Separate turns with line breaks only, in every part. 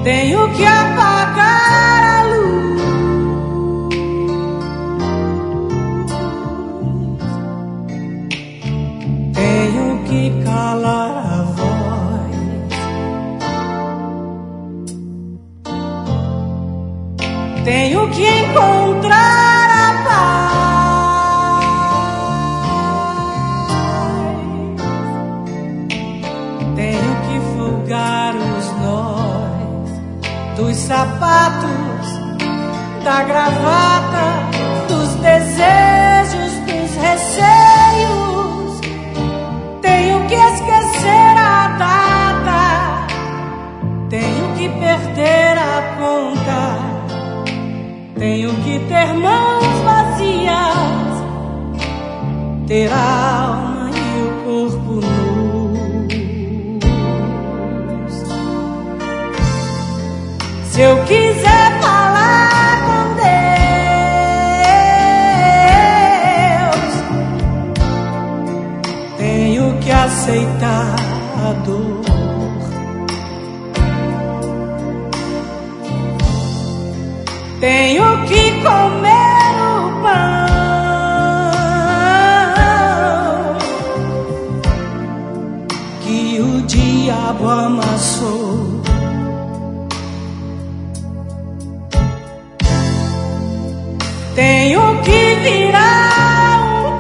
Tenho que apagar a luz, tenho que calar a voz, tenho que encontrar a paz, tenho que folgar os nós dos sapatos, da gravata, dos desejos, dos receios. Tenho que esquecer a data, tenho que perder a conta, tenho que ter mãos vazias, ter a alma e o corpo nus. Se eu quiser falar com Deus, tenho que aceitar a dor. Tenho que comer o pão que o diabo amassou. Tenho que virar um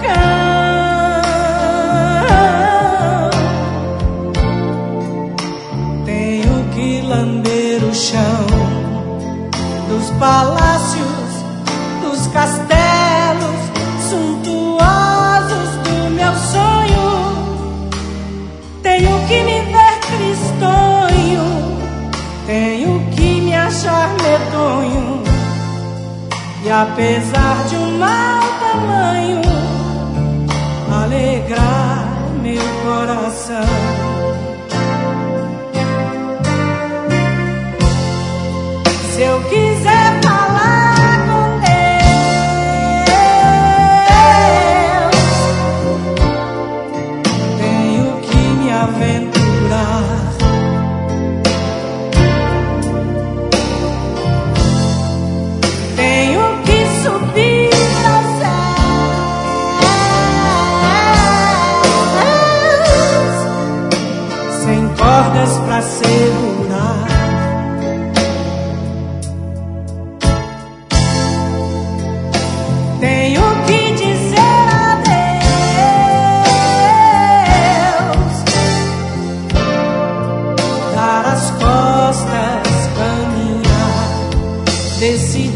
cão, tenho que lamber o chão dos palácios, dos castelos suntuosos do meu sonho. Tenho que me ver tristonho, tenho que me achar medonho, e apesar de um mau tamanho, alegrar meu coração. Se eu quiser falar com Deus, tenho que me aventurar, tenho que subir aos céus, sem cordas pra segurar. Tenho que dizer adeus, dar as costas, caminhar, decidir.